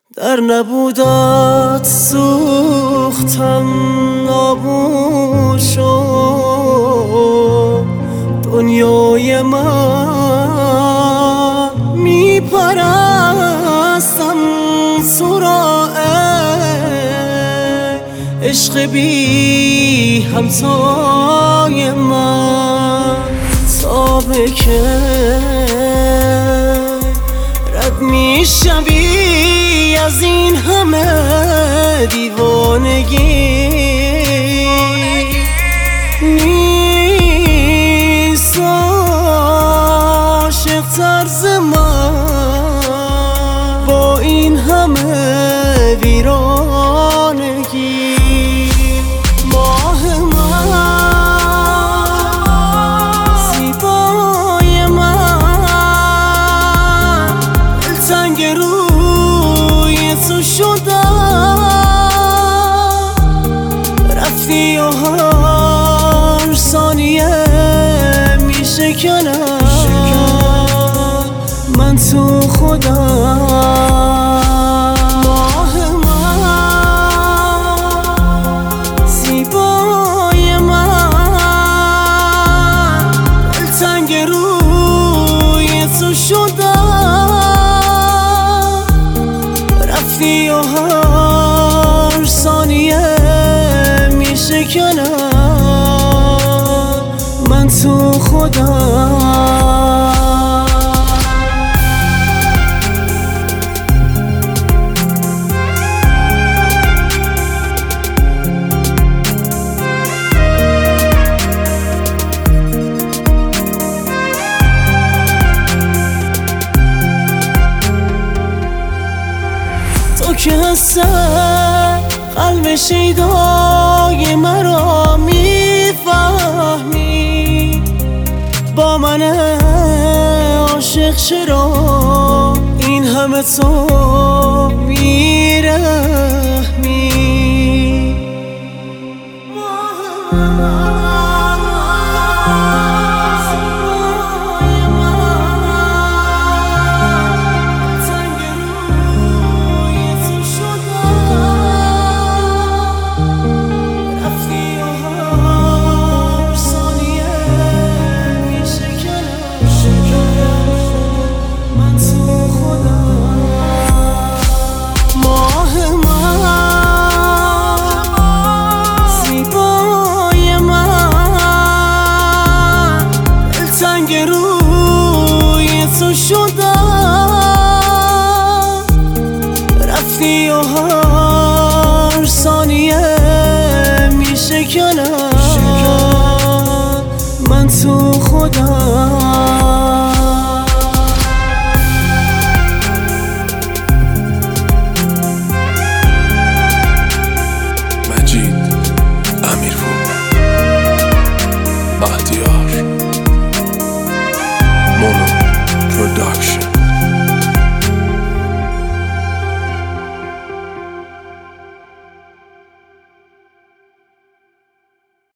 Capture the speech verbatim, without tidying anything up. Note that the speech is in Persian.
در نبودت سوختم، نابود شد دنیای من. میپرستم سراغ عشق بی همتای من، تا به که رد میشوی از این همه دیوانگی. نیست عاشق طرز من با این همه ویرانگی. ماه من، زیبای من، دلتنگ روی تو شدم. رفتی و هر ثانیه میشکنم من تو خودم. رفتی و هر ثانیه میشکنم من تو خودم. تو که هستن قلب شیدای مرا میفهمی، با من عاشق چرا این همه تو میرحمی. رفتی و هر ثانیه میشکنم من تو خودم.